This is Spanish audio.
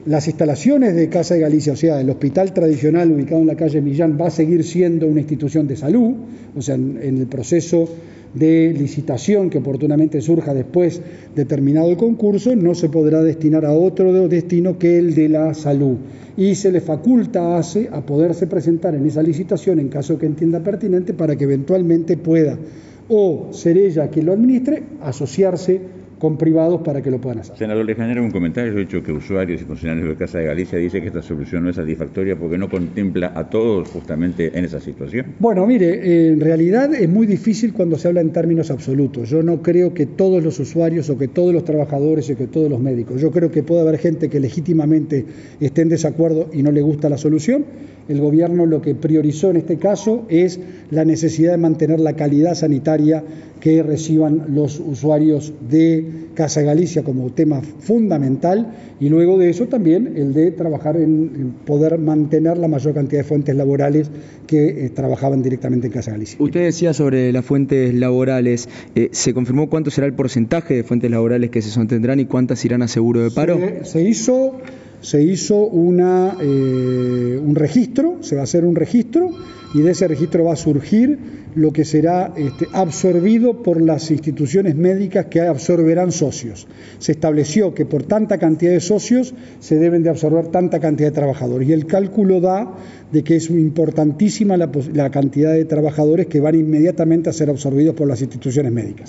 las instalaciones de Casa de Galicia, o sea, el hospital tradicional ubicado en la calle Millán, va a seguir siendo una institución de salud, o sea, en el proceso de licitación que oportunamente surja después de terminado el concurso, no se podrá destinar a otro destino que el de la salud. Y se le faculta a ACE a poderse presentar en esa licitación en caso que entienda pertinente para que eventualmente pueda o ser ella quien lo administre, asociarse con privados para que lo puedan hacer. Senador, le genera un comentario. Yo he dicho que usuarios y funcionarios de Casa de Galicia dicen que esta solución no es satisfactoria porque no contempla a todos justamente en esa situación. Bueno, mire, en realidad es muy difícil cuando se habla en términos absolutos. Yo no creo que todos los usuarios o que todos los trabajadores o que todos los médicos. Yo creo que puede haber gente que legítimamente esté en desacuerdo y no le gusta la solución. El gobierno lo que priorizó en este caso es la necesidad de mantener la calidad sanitaria que reciban los usuarios de Casa Galicia como tema fundamental, y luego de eso también el de trabajar en poder mantener la mayor cantidad de fuentes laborales que trabajaban directamente en Casa Galicia. Usted decía sobre las fuentes laborales, ¿se confirmó cuánto será el porcentaje de fuentes laborales que se sostendrán y cuántas irán a seguro de paro? Se hizo un registro, se va a hacer un registro, y de ese registro va a surgir lo que será absorbido por las instituciones médicas que absorberán socios. Se estableció que por tanta cantidad de socios se deben de absorber tanta cantidad de trabajadores, y el cálculo da de que es importantísima la cantidad de trabajadores que van inmediatamente a ser absorbidos por las instituciones médicas.